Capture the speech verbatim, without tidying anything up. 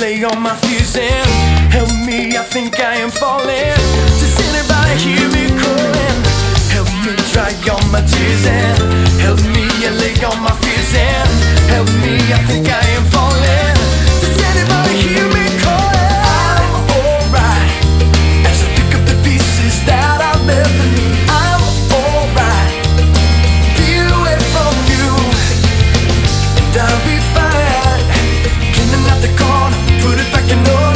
lay all my fears in. Help me, I think I am falling. Does anybody hear me calling? Help me dry all my tears in. Help me, I lay all my fears in. Help me, I think I am falling. Does anybody hear me calling? I'm alright as I pick up the pieces that I've left in me. I'm alright, feel away from you, and I'll be fine. Cleaning out the corner, put it back in order.